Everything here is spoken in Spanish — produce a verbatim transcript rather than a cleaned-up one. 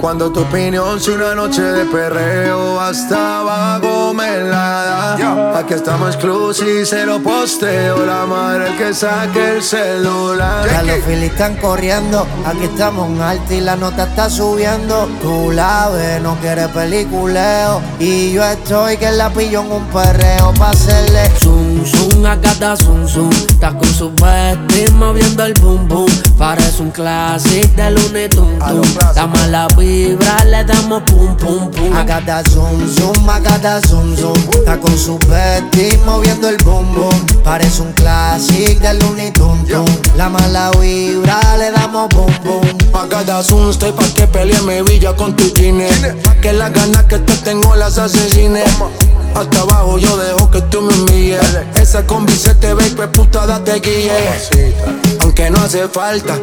Cuando tu opinión si una noche de perreo hasta abajo me la da. Aquí estamos exclusive, cero posteo. La madre el que saque el celular. Ya los filis están corriendo, aquí estamos en alta y la nota está subiendo. Tú la ves, no quieres peliculeo y yo estoy que la pillo en un perreo pa' hacerle Zoom, zoom, acá está zoom, zoom. Está con su bestie moviendo el boom, boom. Parece un clásico de Looney Tunes. La mala vibra le damos pum, pum, pum. Acá está zoom, zoom, acá está zoom, zoom. Está con su bestie moviendo el boom, boom. Parece un clásico de Looney Tunes. La mala vibra le damos boom, boom. Acá está zoom, estoy pa' que pelee mi villa con tu chine. Que las ganas que te tengo las asesines. Hasta abajo yo dejo que tú me humilles. Esa combi se te ve, pues puta date guille. Aunque no hace falta